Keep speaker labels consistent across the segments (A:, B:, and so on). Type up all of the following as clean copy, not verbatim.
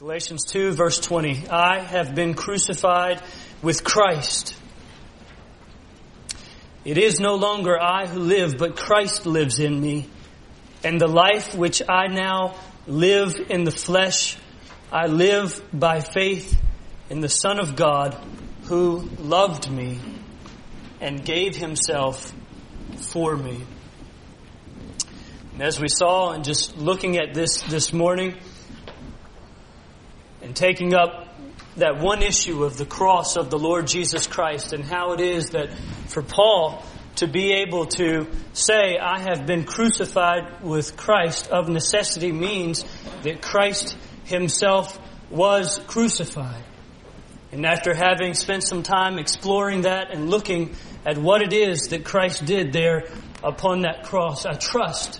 A: Galatians 2 verse 20. I have been crucified with Christ. It is no longer I who live, but Christ lives in me. And the life which I now live in the flesh, I live by faith in the Son of God, who loved me and gave himself for me. And as we saw, and just looking at this morning, and taking up that one issue of the cross of the Lord Jesus Christ, and how it is that for Paul to be able to say, I have been crucified with Christ, of necessity means that Christ himself was crucified. And after having spent some time exploring that and looking at what it is that Christ did there upon that cross, I trust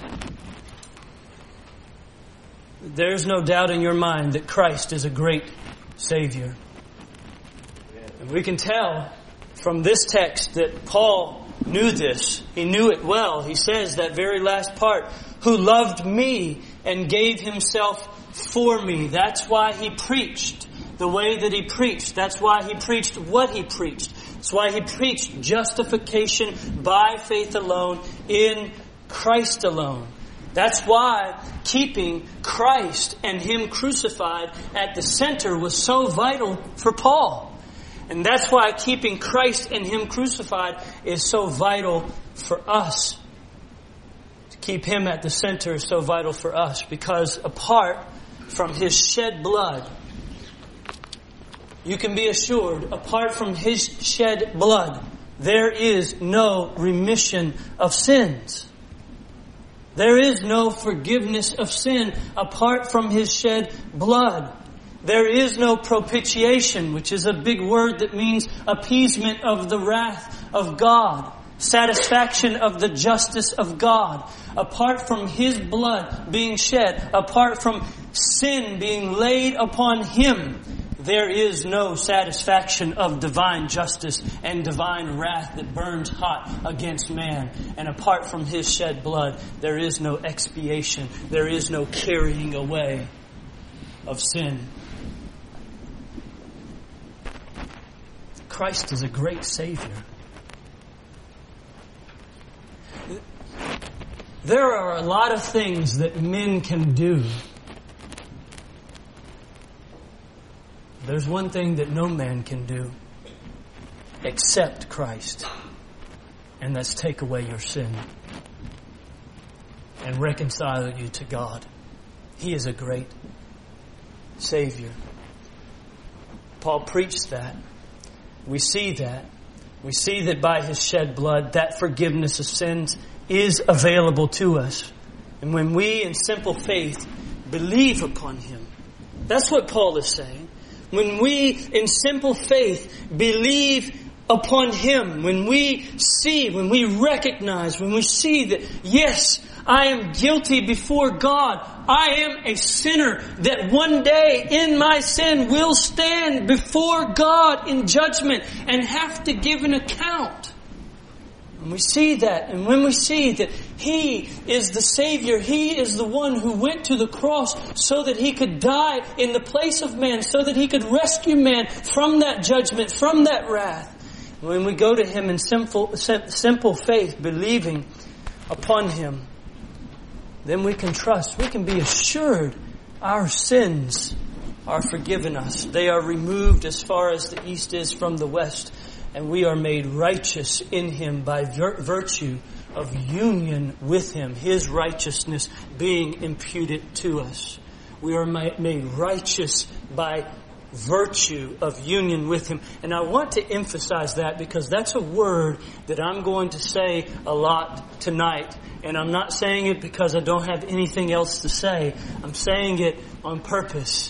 A: there's no doubt in your mind that Christ is a great Savior. And we can tell from this text that Paul knew this. He knew it well. He says that very last part, who loved me and gave himself for me. That's why he preached the way that he preached. That's why he preached what he preached. That's why he preached justification by faith alone in Christ alone. That's why keeping Christ and him crucified at the center was so vital for Paul. And that's why keeping Christ and him crucified is so vital for us. To keep him at the center is so vital for us, because apart from his shed blood, you can be assured, apart from his shed blood, there is no remission of sins. There is no forgiveness of sin apart from his shed blood. There is no propitiation, which is a big word that means appeasement of the wrath of God, satisfaction of the justice of God. Apart from his blood being shed, apart from sin being laid upon him, there is no satisfaction of divine justice and divine wrath that burns hot against man. And apart from his shed blood, there is no expiation. There is no carrying away of sin. Christ is a great Savior. There are a lot of things that men can do. There's one thing that no man can do except Christ, and that's take away your sin and reconcile you to God. He is a great Savior. Paul preached that. We see that. We see that by his shed blood, that forgiveness of sins is available to us. And when we in simple faith believe upon him, that's what Paul is saying. When we, in simple faith, believe upon him, when we see, when we recognize, when we see that, yes, I am guilty before God. I am a sinner that one day in my sin will stand before God in judgment and have to give an account. And we see that, and when we see that he is the Savior, he is the one who went to the cross so that he could die in the place of man, so that he could rescue man from that judgment, from that wrath. When we go to him in simple faith, believing upon him, then we can trust, we can be assured our sins are forgiven us. They are removed as far as the east is from the west. And we are made righteous in him by virtue of union with him, his righteousness being imputed to us. We are made righteous by virtue of union with him. And I want to emphasize that, because that's a word that I'm going to say a lot tonight. And I'm not saying it because I don't have anything else to say. I'm saying it on purpose.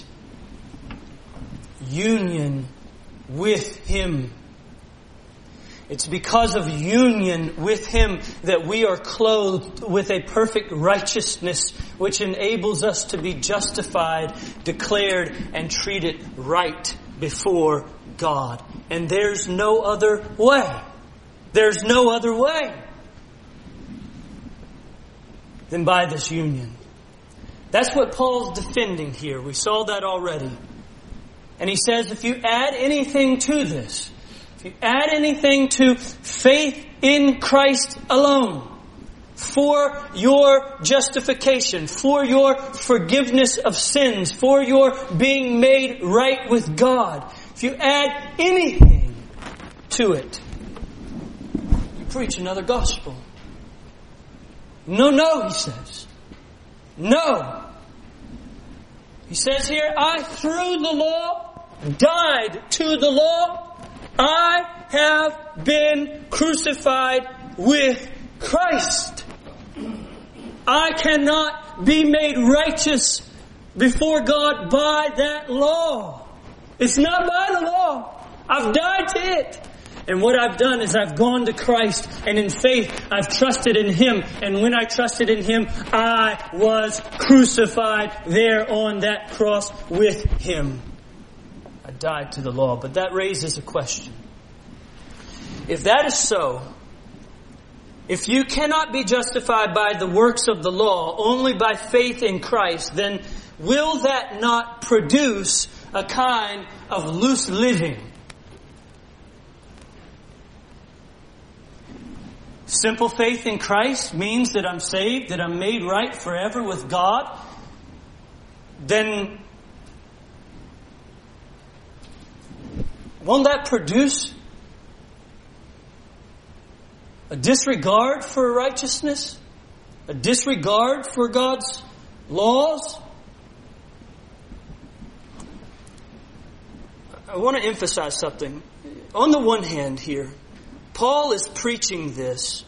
A: Union with him. It's because of union with him that we are clothed with a perfect righteousness which enables us to be justified, declared, and treated right before God. And there's no other way. There's no other way than by this union. That's what Paul's defending here. We saw that already. And he says, if you add anything to this, if you add anything to faith in Christ alone, for your justification, for your forgiveness of sins, for your being made right with God, if you add anything to it, you preach another gospel. No, he says. No. He says here, I, through the law, died to the law. I have been crucified with Christ. I cannot be made righteous before God by that law. It's not by the law. I've died to it. And what I've done is I've gone to Christ, and in faith I've trusted in Him. And when I trusted in Him, I was crucified there on that cross with Him. I died to the law. But that raises a question. If that is so, if you cannot be justified by the works of the law, only by faith in Christ, then will that not produce a kind of loose living? Simple faith in Christ means that I'm saved, that I'm made right forever with God. Then won't that produce a disregard for righteousness? A disregard for God's laws? I want to emphasize something. On the one hand here, Paul is preaching this,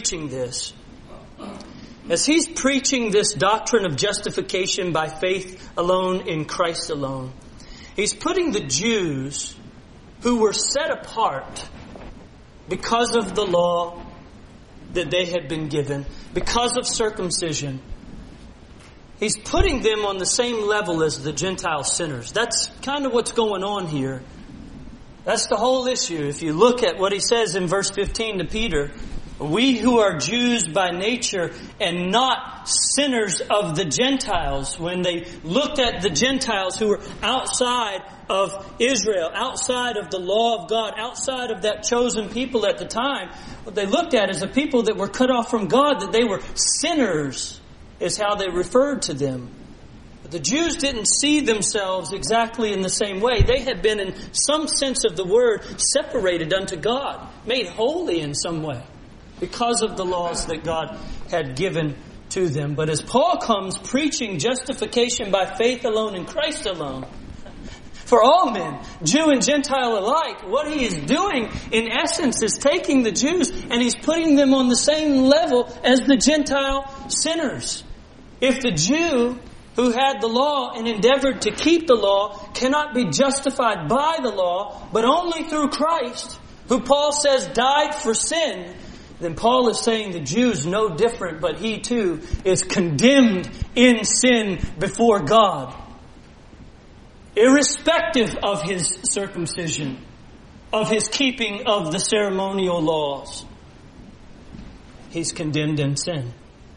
A: as he's preaching this doctrine of justification by faith alone in Christ alone, he's putting the Jews who were set apart because of the law that they had been given, because of circumcision, he's putting them on the same level as the Gentile sinners. That's kind of what's going on here. That's the whole issue. If you look at what he says in verse 15 to Peter, we who are Jews by nature and not sinners of the Gentiles, when they looked at the Gentiles who were outside of Israel, outside of the law of God, outside of that chosen people at the time, what they looked at is a people that were cut off from God, that they were sinners, is how they referred to them. But the Jews didn't see themselves exactly in the same way. They had been, in some sense of the word, separated unto God, made holy in some way, because of the laws that God had given to them. But as Paul comes preaching justification by faith alone in Christ alone, for all men, Jew and Gentile alike, what he is doing, in essence, is taking the Jews and he's putting them on the same level as the Gentile sinners. If the Jew who had the law and endeavored to keep the law cannot be justified by the law, but only through Christ, who Paul says died for sin, then Paul is saying the Jew's no different, but he too is condemned in sin before God. Irrespective of his circumcision, of his keeping of the ceremonial laws, he's condemned in sin.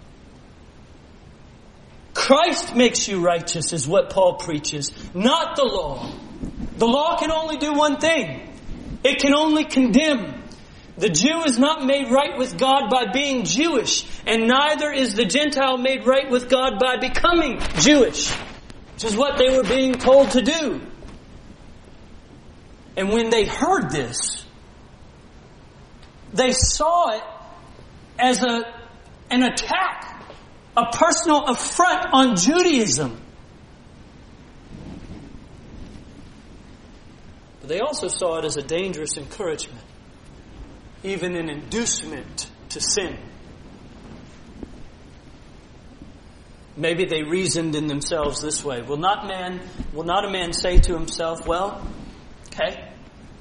A: Christ makes you righteous is what Paul preaches, not the law. The law can only do one thing. It can only condemn. The Jew is not made right with God by being Jewish, and neither is the Gentile made right with God by becoming Jewish, which is what they were being told to do. And when they heard this, they saw it as an attack, a personal affront on Judaism. But they also saw it as a dangerous encouragement, even an inducement to sin. Maybe they reasoned in themselves this way. Will not a man say to himself, well, okay,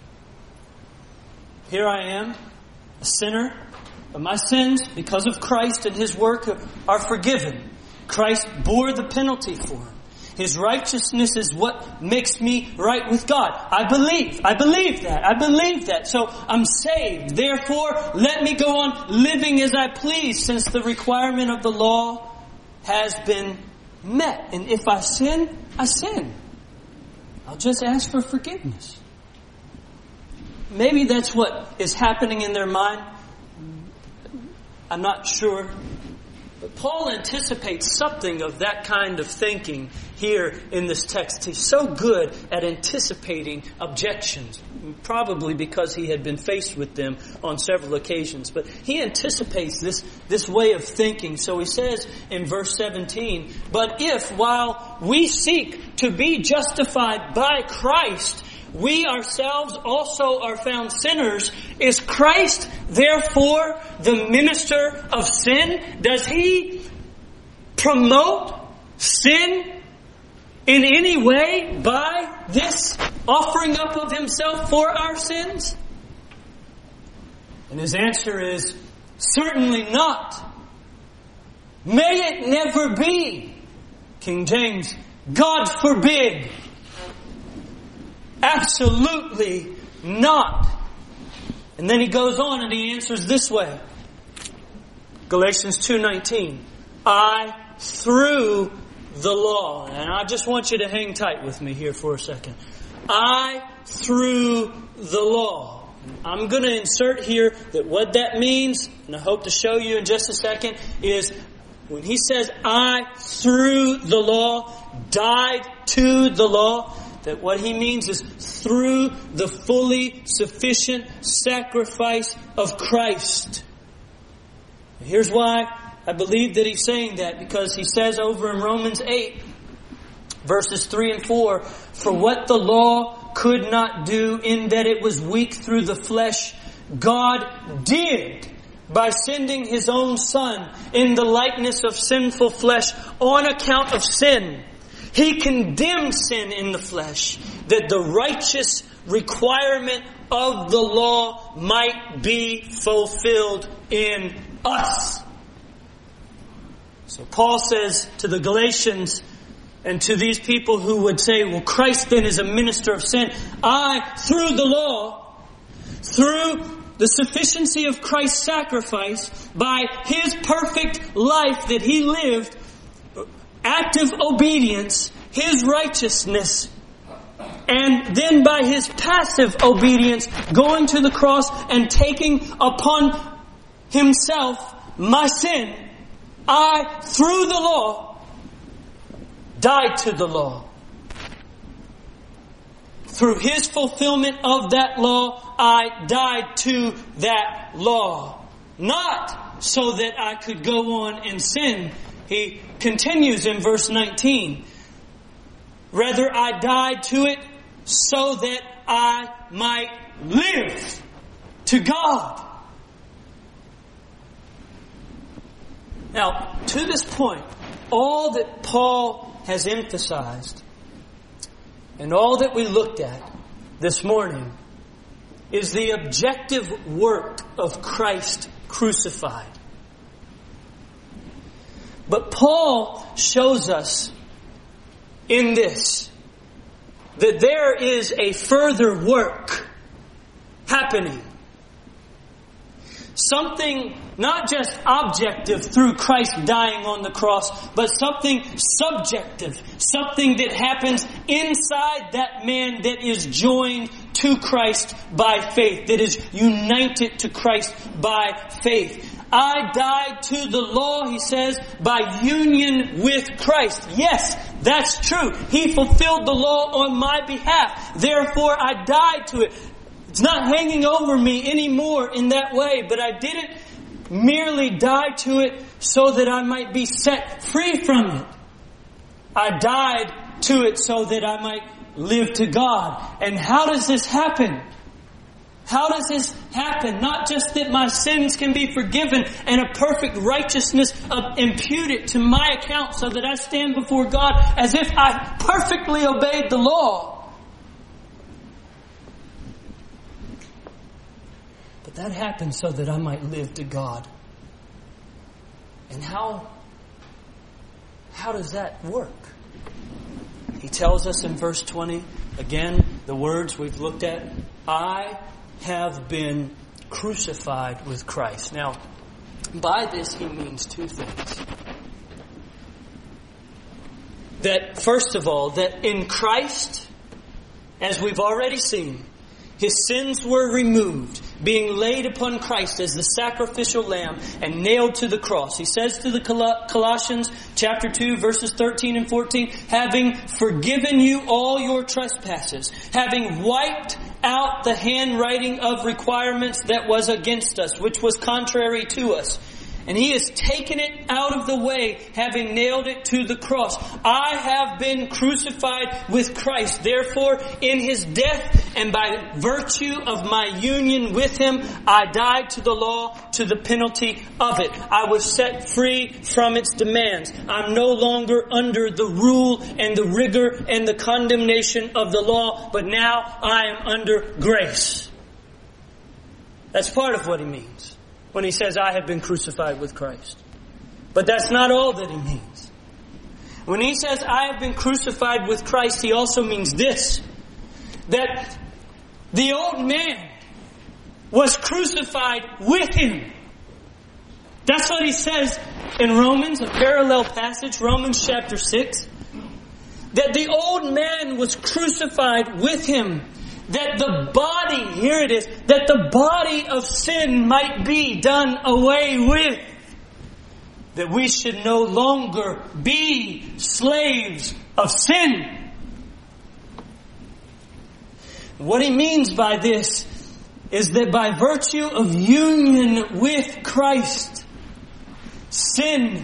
A: here I am, a sinner, but my sins, because of Christ and His work, are forgiven. Christ bore the penalty for them. His righteousness is what makes me right with God. I believe that. So I'm saved. Therefore, let me go on living as I please, since the requirement of the law has been met. And if I sin, I sin. I'll just ask for forgiveness. Maybe that's what is happening in their mind. I'm not sure. But Paul anticipates something of that kind of thinking here in this text. He's so good at anticipating objections, probably because he had been faced with them on several occasions. But he anticipates this way of thinking. So he says in verse 17, "But if, while we seek to be justified by Christ, we ourselves also are found sinners, is Christ therefore the minister of sin?" Does he promote sin in any way by this offering up of himself for our sins? And his answer is, certainly not. May it never be. King James, God forbid. Absolutely not. And then he goes on and he answers this way. Galatians 2:19. I, through the law. And I just want you to hang tight with me here for a second. I, through the law. I'm going to insert here that what that means, and I hope to show you in just a second, is when he says, I, through the law, died to the law, that what he means is through the fully sufficient sacrifice of Christ. Here's why I believe that he's saying that, because he says over in Romans 8, verses 3 and 4, "For what the law could not do in that it was weak through the flesh, God did by sending His own Son in the likeness of sinful flesh on account of sin. He condemned sin in the flesh, that the righteous requirement of the law might be fulfilled in us." So Paul says to the Galatians and to these people who would say, well, Christ then is a minister of sin, I, through the law, through the sufficiency of Christ's sacrifice, by His perfect life that He lived, active obedience, His righteousness, and then by His passive obedience, going to the cross and taking upon Himself my sin, I, through the law, died to the law. Through His fulfillment of that law, I died to that law. Not so that I could go on and sin. He continues in verse 19. Rather, I died to it so that I might live to God. Now, to this point, all that Paul has emphasized and all that we looked at this morning is the objective work of Christ crucified. But Paul shows us in this that there is a further work happening. Something not just objective through Christ dying on the cross, but something subjective. Something that happens inside that man that is joined to Christ by faith, that is united to Christ by faith. I died to the law, he says, by union with Christ. Yes, that's true. He fulfilled the law on my behalf. Therefore, I died to it. It's not hanging over me anymore in that way, but I didn't merely die to it so that I might be set free from it. I died to it so that I might live to God. And how does this happen? How does this happen? Not just that my sins can be forgiven and a perfect righteousness imputed to my account so that I stand before God as if I perfectly obeyed the law. But that happens so that I might live to God. And how does that work? He tells us in verse 20, again, the words we've looked at, I have been crucified with Christ. Now, by this he means two things. that, first of all, that in Christ, as we've already seen, His sins were removed, being laid upon Christ as the sacrificial lamb and nailed to the cross. He says to the Colossians chapter 2 verses 13 and 14, having forgiven you all your trespasses, having wiped out the handwriting of requirements that was against us, which was contrary to us. And He has taken it out of the way, having nailed it to the cross. I have been crucified with Christ. Therefore, in His death and by virtue of my union with Him, I died to the law, to the penalty of it. I was set free from its demands. I'm no longer under the rule and the rigor and the condemnation of the law, but now I am under grace. That's part of what He means when He says, I have been crucified with Christ. But that's not all that He means. When He says, I have been crucified with Christ, He also means this, that the old man was crucified with Him. That's what He says in Romans, a parallel passage, Romans chapter 6, that the old man was crucified with Him, that the body, here it is, that the body of sin might be done away with. That we should no longer be slaves of sin. What He means by this is that by virtue of union with Christ, sin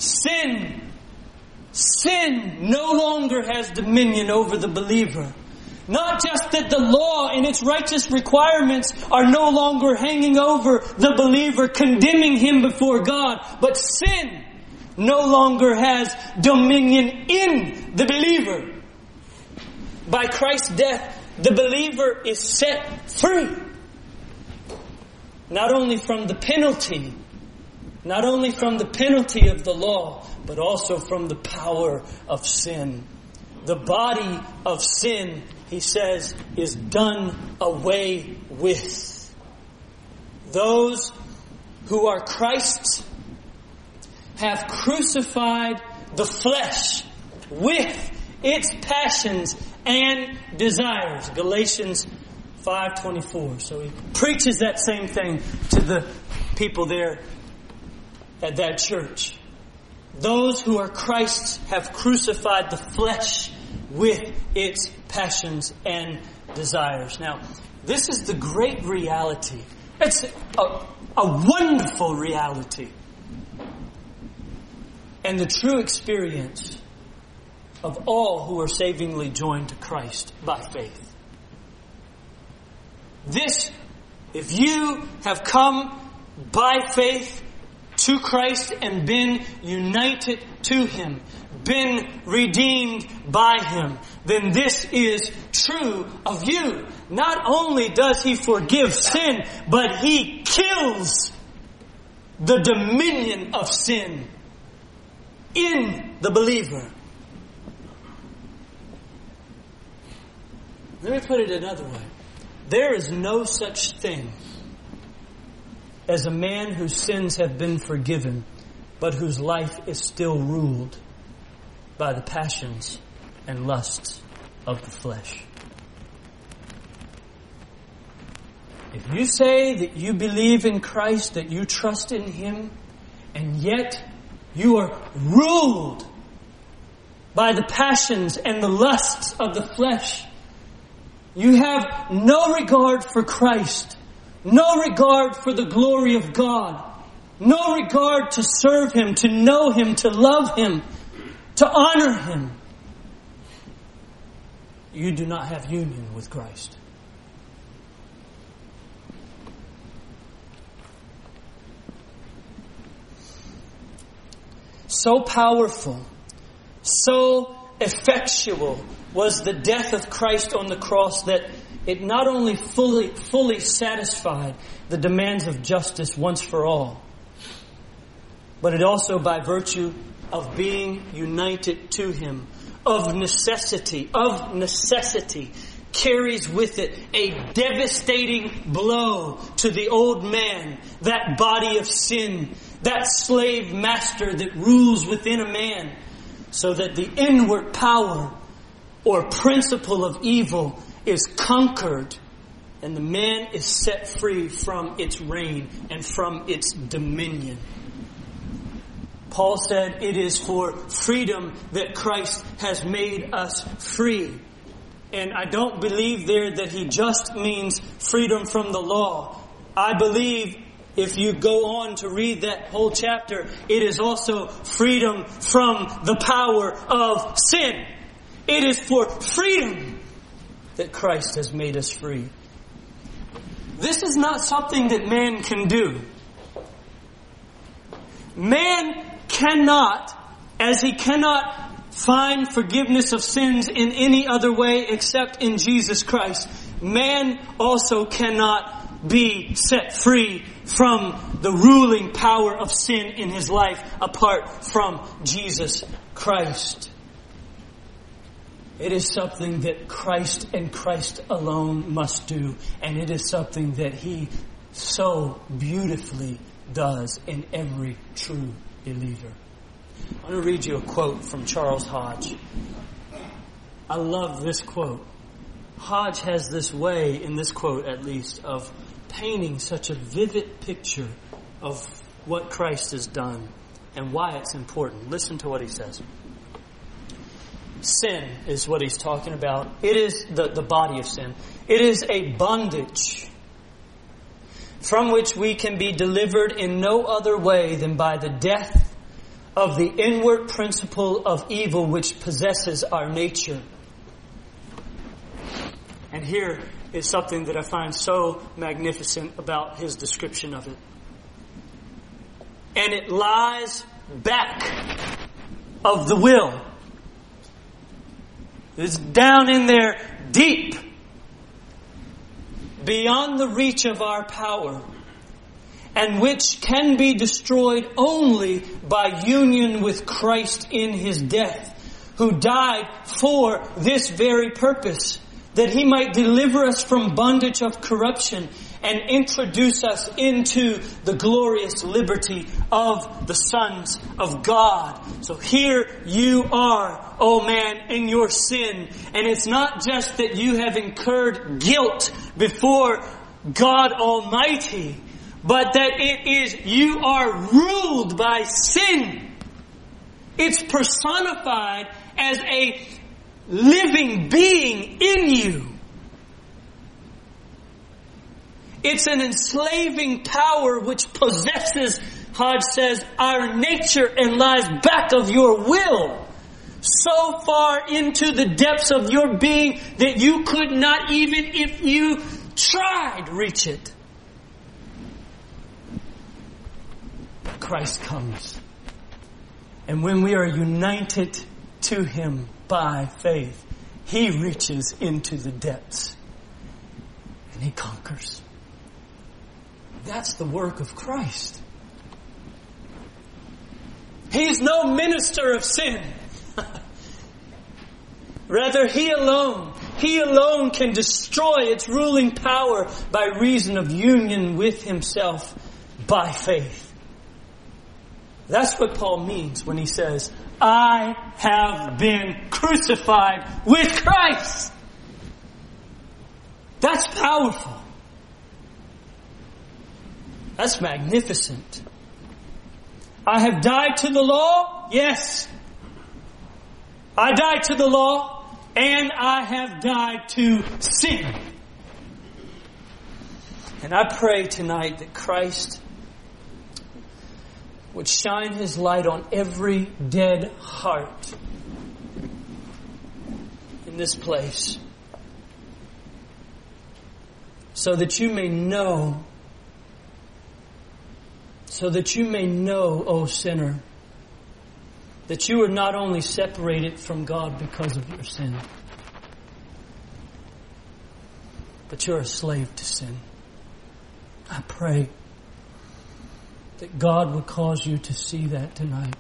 A: no longer has dominion over the believer. Not just that the law and its righteous requirements are no longer hanging over the believer, condemning him before God, but sin no longer has dominion in the believer. By Christ's death, the believer is set free. Not only from the penalty of the law, but also from the power of sin. The body of sin, He says, is done away with. Those who are Christ's have crucified the flesh with its passions and desires. Galatians 5:24. So he preaches that same thing to the people there at that church. Those who are Christ's have crucified the flesh with its passions and desires. Now, this is the great reality. It's a wonderful reality. And the true experience of all who are savingly joined to Christ by faith. This, if you have come by faith to Christ and been united to Him, been redeemed by Him, then this is true of you. Not only does He forgive sin, but He kills the dominion of sin in the believer. Let me put it another way. There is no such thing as a man whose sins have been forgiven, but whose life is still ruled by the passions and lusts of the flesh. If you say that you believe in Christ, that you trust in Him, and yet you are ruled by the passions and the lusts of the flesh, you have no regard for Christ, no regard for the glory of God, no regard to serve Him, to know Him, to love Him, to honor Him. You do not have union with Christ. So powerful, so effectual was the death of Christ on the cross that it not only fully satisfied the demands of justice once for all, but it also, by virtue of being united to Him, of necessity, carries with it a devastating blow to the old man, that body of sin, that slave master that rules within a man, so that the inward power or principle of evil is conquered and the man is set free from its reign and from its dominion. Paul said it is for freedom that Christ has made us free. And I don't believe there that he just means freedom from the law. I believe if you go on to read that whole chapter, it is also freedom from the power of sin. It is for freedom that Christ has made us free. This is not something that man can do. Man cannot, as he cannot find forgiveness of sins in any other way except in Jesus Christ, man also cannot be set free from the ruling power of sin in his life apart from Jesus Christ. It is something that Christ and Christ alone must do. And it is something that He so beautifully does in every true believer. I want to read you a quote from Charles Hodge. I love this quote. Hodge has this way, in this quote at least, of painting such a vivid picture of what Christ has done and why it's important. Listen to what he says. Sin is what he's talking about. It is the body of sin. It is a bondage from which we can be delivered in no other way than by the death of the inward principle of evil which possesses our nature. And here is something that I find so magnificent about his description of it. And it lies back of the will. It's down in there deep, beyond the reach of our power, and which can be destroyed only by union with Christ in His death, who died for this very purpose, that He might deliver us from bondage of corruption and introduce us into the glorious liberty of the sons of God. So here you are, oh man, in your sin. And it's not just that you have incurred guilt before God Almighty, but that it is you are ruled by sin. It's personified as a living being in you. It's an enslaving power which possesses, Hodge says, our nature and lies back of your will. So far into the depths of your being that you could not even, if you tried, reach it. Christ comes. And when we are united to Him by faith, He reaches into the depths and He conquers. That's the work of Christ. He's no minister of sin. Rather, He alone can destroy its ruling power by reason of union with Himself by faith. That's what Paul means when he says, I have been crucified with Christ. That's powerful. That's magnificent. I have died to the law? Yes. I died to the law, and I have died to sin. And I pray tonight that Christ would shine His light on every dead heart in this place, so that you may know, O sinner, that you are not only separated from God because of your sin, but you're a slave to sin. I pray that God would cause you to see that tonight.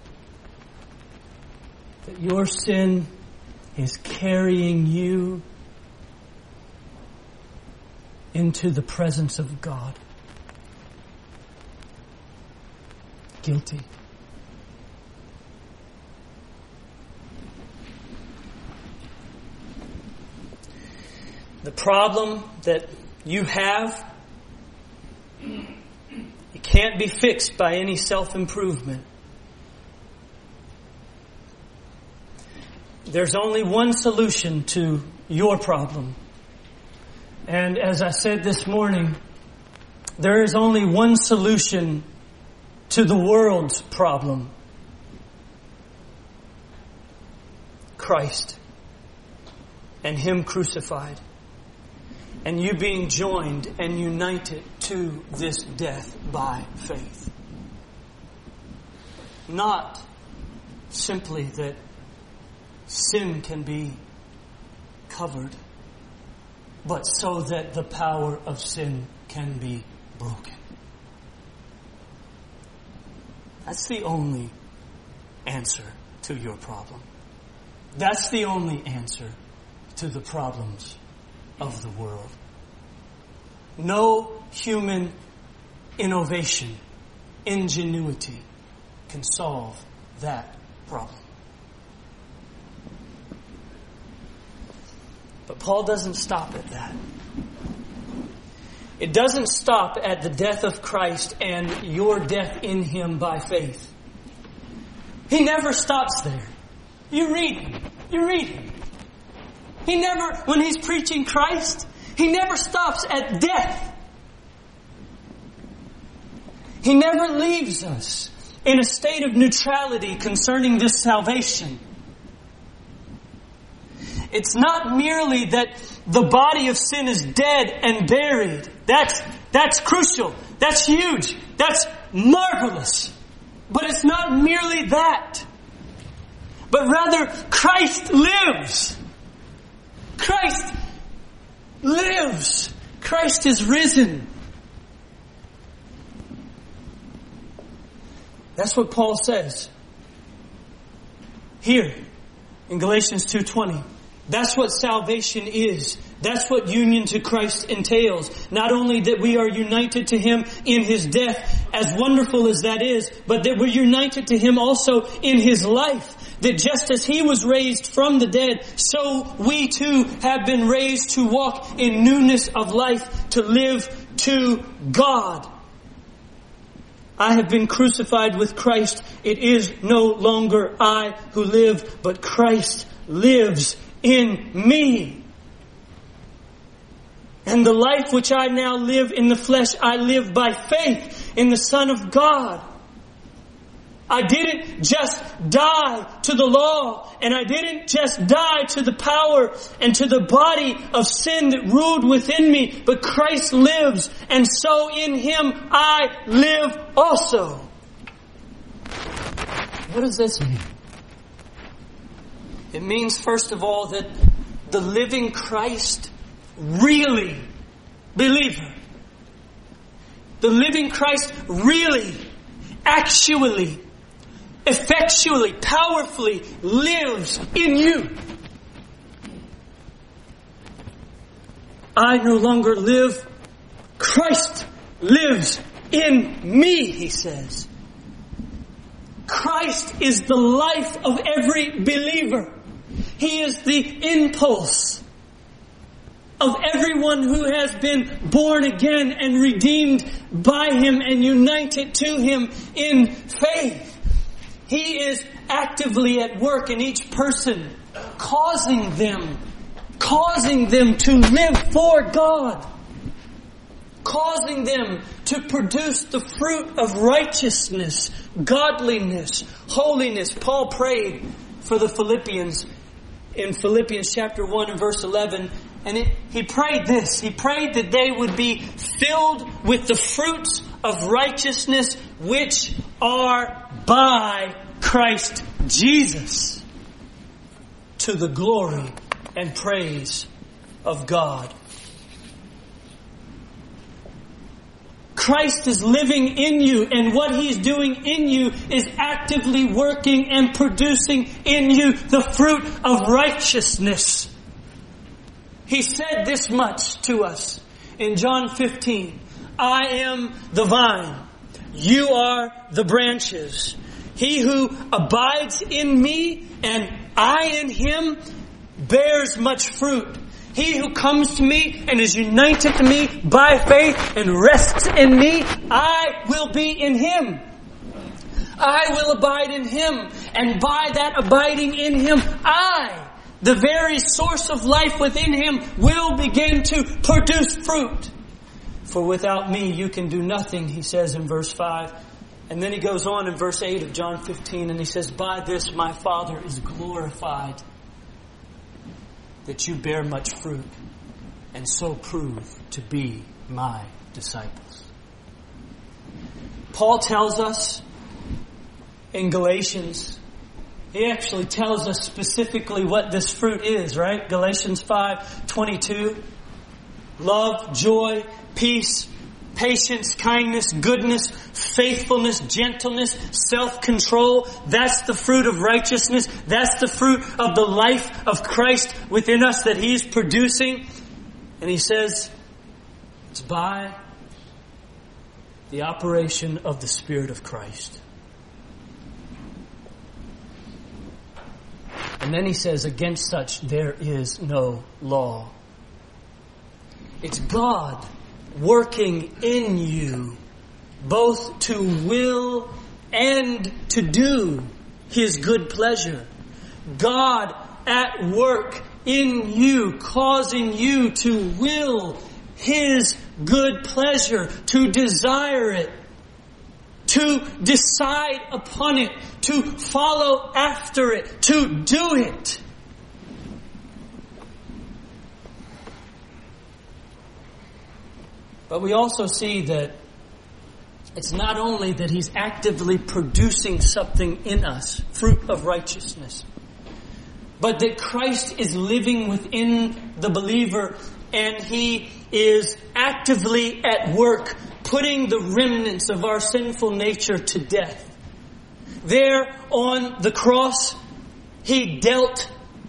A: That your sin is carrying you into the presence of God. Guilty. The problem that you have, it can't be fixed by any self-improvement. There's only one solution to your problem. And as I said this morning, there is only one solution to the world's problem. Christ and Him crucified. And you being joined and united to this death by faith. Not simply that sin can be covered, but so that the power of sin can be broken. That's the only answer to your problem. That's the only answer to the problems of the world. No human innovation, ingenuity can solve that problem. But Paul doesn't stop at that. It doesn't stop at the death of Christ and your death in Him by faith. He never stops there. You read him. He never, when he's preaching Christ, he never stops at death. He never leaves us in a state of neutrality concerning this salvation. It's not merely that the body of sin is dead and buried. That's crucial. That's huge. That's marvelous. But it's not merely that. But rather, Christ lives. Christ lives. Christ is risen. That's what Paul says here in Galatians 2:20. That's what salvation is. That's what union to Christ entails. Not only that we are united to Him in His death, as wonderful as that is, but that we're united to Him also in His life. That just as He was raised from the dead, so we too have been raised to walk in newness of life, to live to God. I have been crucified with Christ. It is no longer I who live, but Christ lives in me. And the life which I now live in the flesh, I live by faith in the Son of God. I didn't just die to the law, and I didn't just die to the power and to the body of sin that ruled within me, but Christ lives, and so in Him I live also. What does this mean? It means, first of all, that the living Christ really, believer, the living Christ really, actually, effectually, powerfully lives in you. I no longer live. Christ lives in me, he says. Christ is the life of every believer. He is the impulse of everyone who has been born again and redeemed by Him and united to Him in faith. He is actively at work in each person, causing them to live for God, causing them to produce the fruit of righteousness, godliness, holiness. Paul prayed for the Philippians in Philippians chapter 1 and verse 11. And he prayed this. He prayed that they would be filled with the fruits of righteousness which are by Christ Jesus, to the glory and praise of God. Christ is living in you, and what He's doing in you is actively working and producing in you the fruit of righteousness. He said this much to us in John 15. I am the vine. You are the branches. He who abides in me and I in him, bears much fruit. He who comes to me and is united to me by faith and rests in me, I will be in him. I will abide in him. And by that abiding in him, I, the very source of life within him, will begin to produce fruit. For without me you can do nothing, he says in verse 5. And then he goes on in verse 8 of John 15 and he says, by this my Father is glorified, that you bear much fruit and so prove to be my disciples. Paul tells us in Galatians, he actually tells us specifically what this fruit is, right? Galatians 5:22. Love, joy, peace, patience, kindness, goodness, faithfulness, gentleness, self-control. That's the fruit of righteousness. That's the fruit of the life of Christ within us that He's producing. And he says, it's by the operation of the Spirit of Christ. And then he says, against such there is no law. It's God working in you, both to will and to do His good pleasure. God at work in you, causing you to will His good pleasure, to desire it, to decide upon it, to follow after it, to do it. But we also see that it's not only that He's actively producing something in us, fruit of righteousness, but that Christ is living within the believer and He is actively at work putting the remnants of our sinful nature to death. There on the cross, He dealt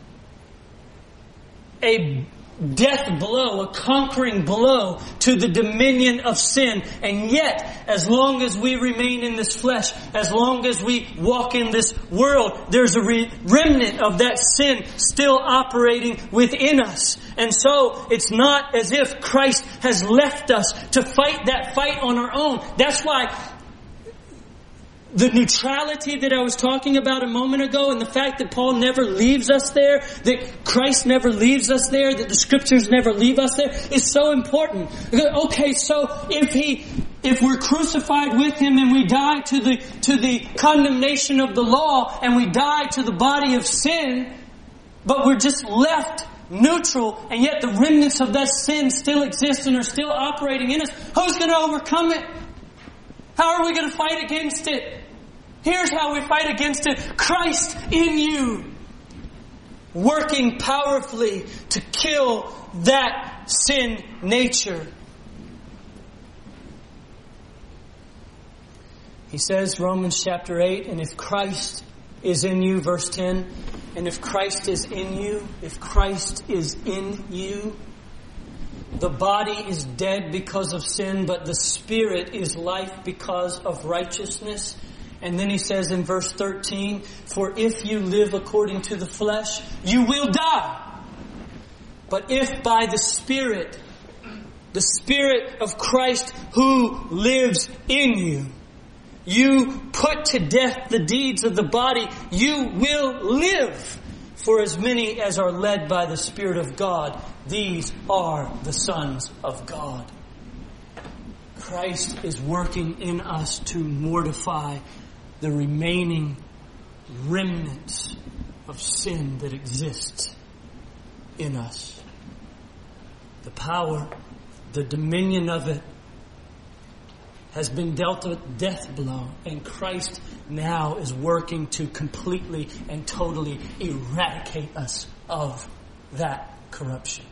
A: a death blow, a conquering blow to the dominion of sin. And yet, as long as we remain in this flesh, as long as we walk in this world, there's a remnant of that sin still operating within us. And so, it's not as if Christ has left us to fight that fight on our own. That's why the neutrality that I was talking about a moment ago, and the fact that Paul never leaves us there, that Christ never leaves us there, that the Scriptures never leave us there, is so important. Okay, so if we're crucified with Him and we die to the condemnation of the law, and we die to the body of sin, but we're just left neutral, and yet the remnants of that sin still exist and are still operating in us, who's going to overcome it? How are we going to fight against it? Here's how we fight against it. Christ in you, working powerfully to kill that sin nature. He says, Romans chapter 8, and if Christ is in you, verse 10, and if Christ is in you, the body is dead because of sin, but the Spirit is life because of righteousness. And then he says in verse 13, for if you live according to the flesh, you will die. But if by the Spirit of Christ who lives in you, you put to death the deeds of the body, you will live. For as many as are led by the Spirit of God, these are the sons of God. Christ is working in us to mortify the remaining remnants of sin that exists in us. The power, the dominion of it has been dealt a death blow, and Christ now is working to completely and totally eradicate us of that corruption.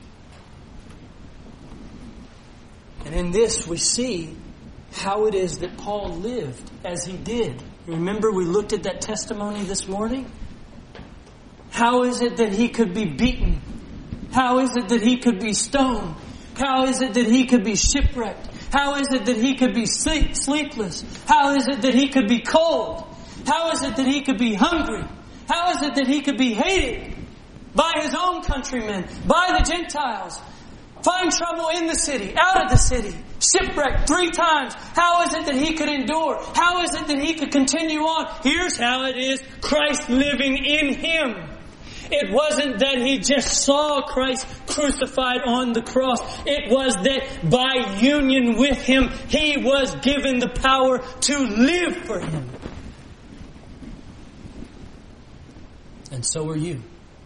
A: And in this we see how it is that Paul lived as he did. Remember, we looked at that testimony this morning? How is it that he could be beaten? How is it that he could be stoned? How is it that he could be shipwrecked? How is it that he could be sleepless? How is it that he could be cold? How is it that he could be hungry? How is it that he could be hated? by his own countrymen, by the Gentiles. Find trouble in the city, out of the city. Shipwrecked 3 times. How is it that he could endure? How is it that he could continue on? Here's how it is. Christ living in him. It wasn't that he just saw Christ crucified on the cross. It was that by union with him, he was given the power to live for him. And so are you.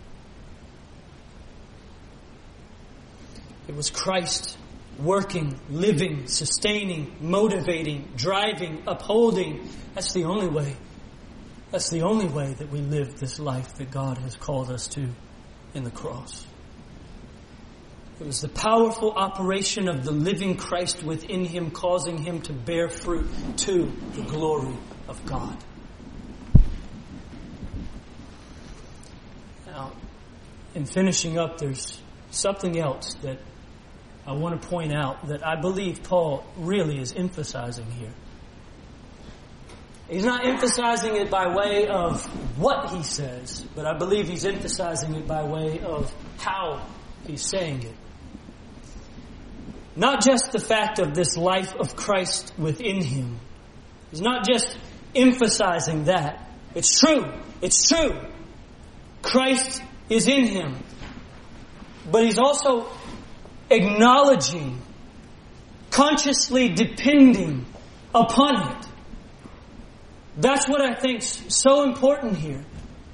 A: It was Christ working, living, sustaining, motivating, driving, upholding. That's the only way. That's the only way that we live this life that God has called us to in the cross. It was the powerful operation of the living Christ within him, causing him to bear fruit to the glory of God. Now, in finishing up, there's something else that I want to point out that I believe Paul really is emphasizing here. He's not emphasizing it by way of what he says, but I believe he's emphasizing it by way of how he's saying it. Not just the fact of this life of Christ within him. He's not just emphasizing that. It's true. It's true. Christ is in him. But he's also acknowledging, consciously depending upon it. That's what I think's so important here.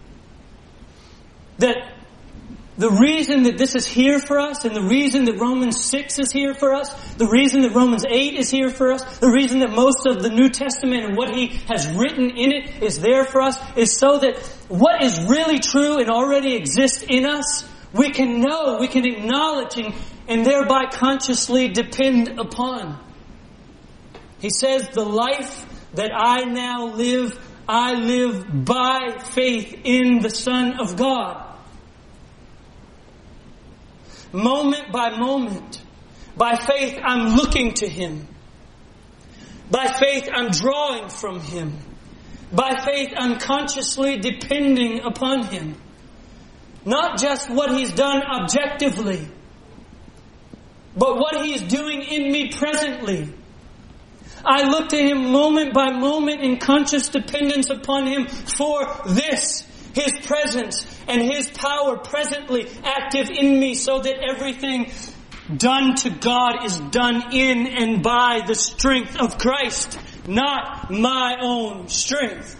A: That the reason that this is here for us, and the reason that Romans 6 is here for us, the reason that Romans 8 is here for us, the reason that most of the New Testament and what he has written in it is there for us, is so that what is really true and already exists in us, we can know, we can acknowledge, and thereby consciously depend upon. He says, the life that I now live, I live by faith in the Son of God. Moment by moment, by faith I'm looking to him. By faith I'm drawing from him. By faith I'm consciously depending upon him. Not just what he's done objectively, but what he's doing in me presently. I look to him moment by moment in conscious dependence upon him for this, his presence and his power presently active in me, so that everything done to God is done in and by the strength of Christ, not my own strength.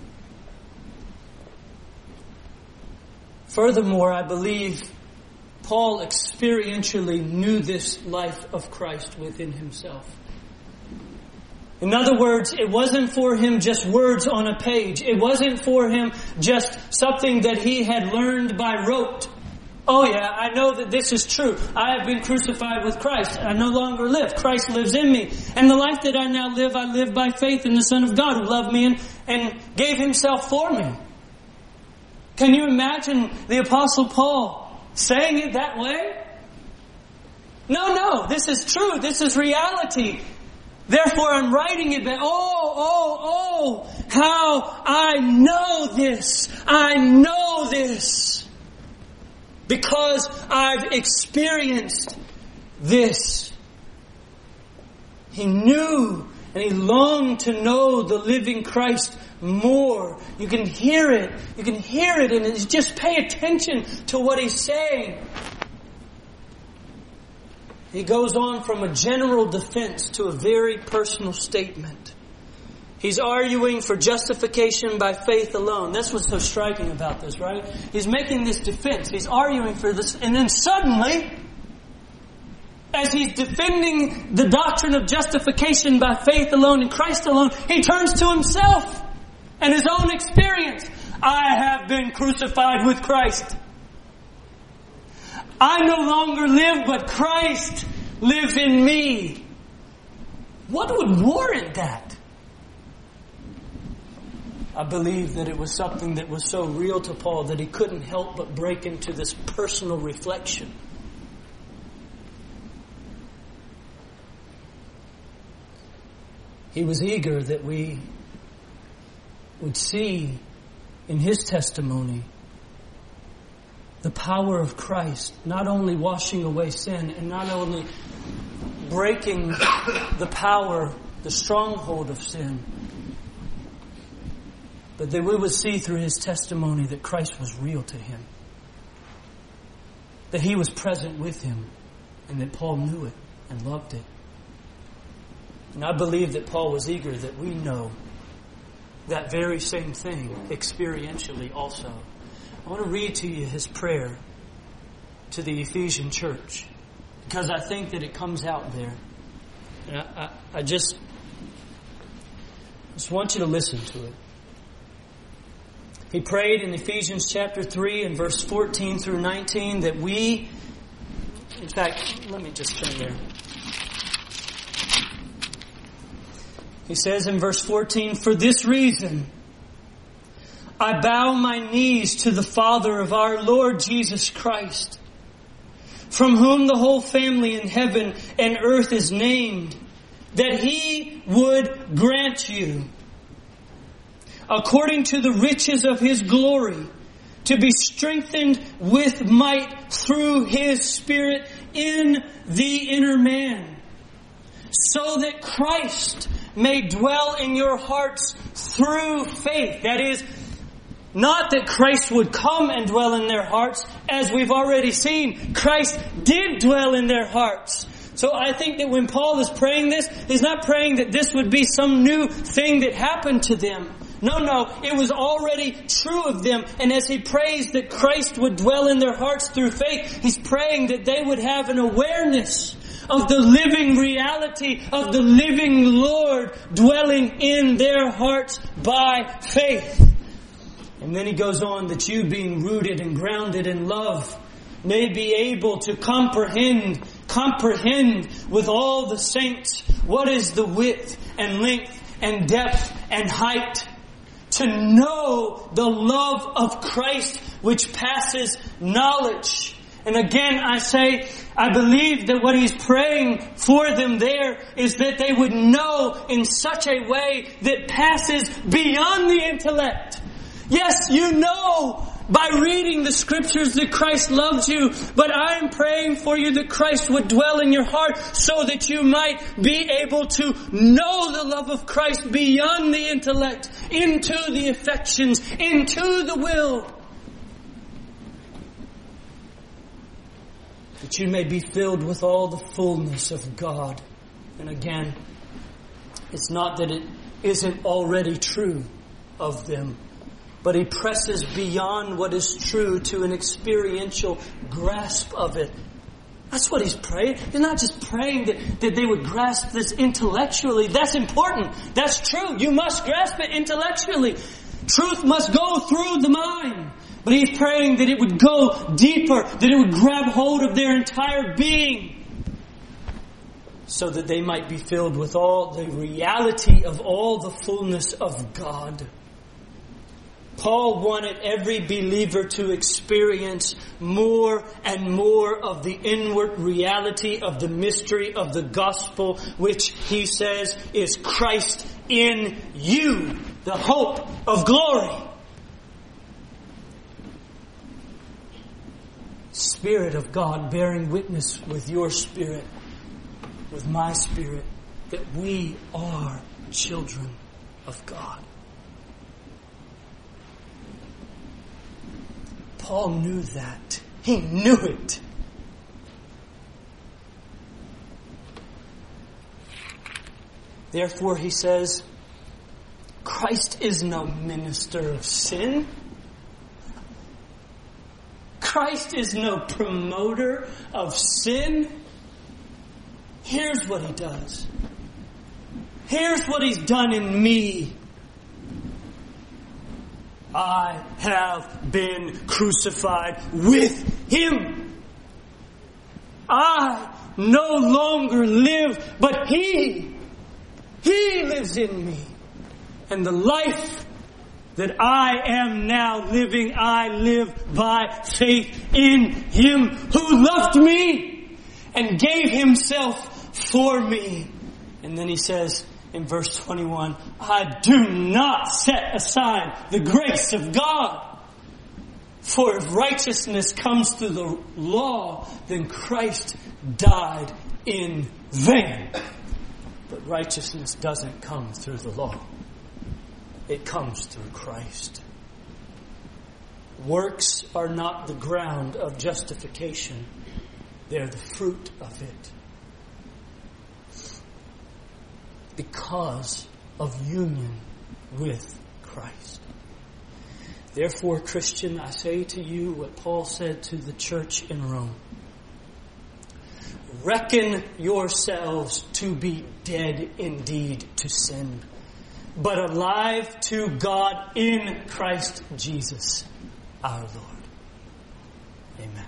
A: Furthermore, I believe Paul experientially knew this life of Christ within himself. In other words, it wasn't for him just words on a page. It wasn't for him just something that he had learned by rote. Oh yeah, I know that this is true. I have been crucified with Christ. I no longer live. Christ lives in me. And the life that I now live, I live by faith in the Son of God who loved me and gave himself for me. Can you imagine the Apostle Paul saying it that way? No, this is true. This is reality. Therefore, I'm writing it, but how I know this. I know this. Because I've experienced this. He knew and he longed to know the living Christ more. You can hear it. You can hear it, and it's just pay attention to what he's saying. He goes on from a general defense to a very personal statement. He's arguing for justification by faith alone. That's what's so striking about this, right? He's making this defense. He's arguing for this. And then suddenly, as he's defending the doctrine of justification by faith alone in Christ alone, he turns to himself and his own experience. I have been crucified with Christ. I no longer live, but Christ lives in me. What would warrant that? I believe that it was something that was so real to Paul that he couldn't help but break into this personal reflection. He was eager that we would see in his testimony the power of Christ, not only washing away sin and not only breaking the power, the stronghold of sin, but that we would see through his testimony that Christ was real to him, that he was present with him, and that Paul knew it and loved it. And I believe that Paul was eager that we know that very same thing experientially also. I want to read to you his prayer to the Ephesian church, because I think that it comes out there. And I just want you to listen to it. He prayed in Ephesians chapter 3 and verse 14 through 19 that we, in fact, let me just turn there. He says in verse 14, "For this reason, I bow my knees to the Father of our Lord Jesus Christ, from whom the whole family in heaven and earth is named, that He would grant you, according to the riches of His glory, to be strengthened with might through His Spirit in the inner man, so that Christ may dwell in your hearts through faith." That is, not that Christ would come and dwell in their hearts. As we've already seen, Christ did dwell in their hearts. So I think that when Paul is praying this, he's not praying that this would be some new thing that happened to them. No, it was already true of them. And as he prays that Christ would dwell in their hearts through faith, he's praying that they would have an awareness of the living reality of the living Lord dwelling in their hearts by faith. And then he goes on, that you, being rooted and grounded in love, may be able to comprehend with all the saints what is the width and length and depth and height, to know the love of Christ which passes knowledge. And again, I say, I believe that what he's praying for them there is that they would know in such a way that passes beyond the intellect. Yes, you know by reading the scriptures that Christ loves you, but I am praying for you that Christ would dwell in your heart so that you might be able to know the love of Christ beyond the intellect, into the affections, into the will. That you may be filled with all the fullness of God. And again, it's not that it isn't already true of them, but he presses beyond what is true to an experiential grasp of it. That's what he's praying. He's not just praying that they would grasp this intellectually. That's important. That's true. You must grasp it intellectually. Truth must go through the mind. But he's praying that it would go deeper, that it would grab hold of their entire being, so that they might be filled with all the reality of all the fullness of God. Paul wanted every believer to experience more and more of the inward reality of the mystery of the gospel, which he says is Christ in you, the hope of glory. Spirit of God bearing witness with your spirit, with my spirit, that we are children of God. Paul knew that. He knew it. Therefore, he says, Christ is no minister of sin. Christ is no promoter of sin. Here's what he does. Here's what he's done in me. I have been crucified with him. I no longer live, but he lives in me. And the life that I am now living, I live by faith in him who loved me and gave himself for me. And then he says in verse 21, I do not set aside the grace of God. For if righteousness comes through the law, then Christ died in vain. But righteousness doesn't come through the law. It comes through Christ. Works are not the ground of justification. They're the fruit of it. Because of union with Christ. Therefore, Christian, I say to you what Paul said to the church in Rome. Reckon yourselves to be dead indeed to sin, but alive to God in Christ Jesus our Lord. Amen.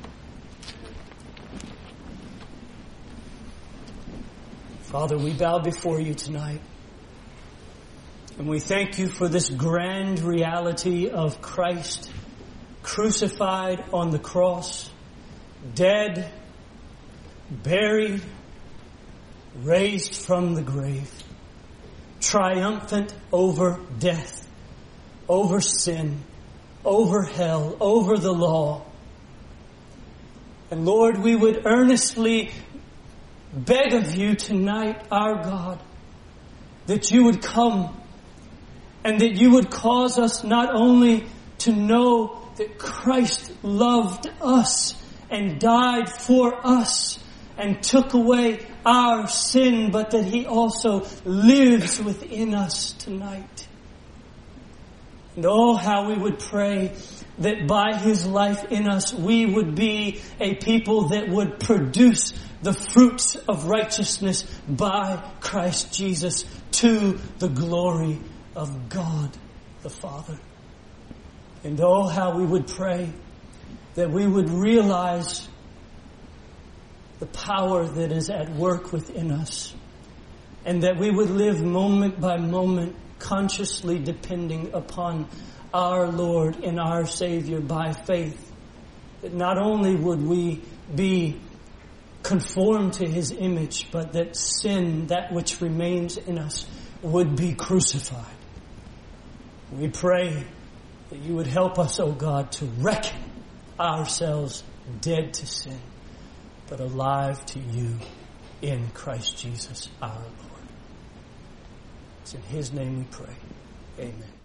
A: Father, we bow before you tonight. And we thank you for this grand reality of Christ crucified on the cross, dead, buried, raised from the grave, triumphant over death, over sin, over hell, over the law. And Lord, we would earnestly beg of you tonight, our God, that you would come and that you would cause us not only to know that Christ loved us and died for us and took away our sin, but that he also lives within us tonight. And oh, how we would pray that by his life in us, we would be a people that would produce the fruits of righteousness by Christ Jesus to the glory of God the Father. And oh, how we would pray that we would realize the power that is at work within us, and that we would live moment by moment consciously depending upon our Lord and our Savior by faith. That not only would we be conformed to his image, but that sin, that which remains in us, would be crucified. We pray that you would help us, O God, to reckon ourselves dead to sin, but alive to you in Christ Jesus our Lord. It's in his name we pray. Amen.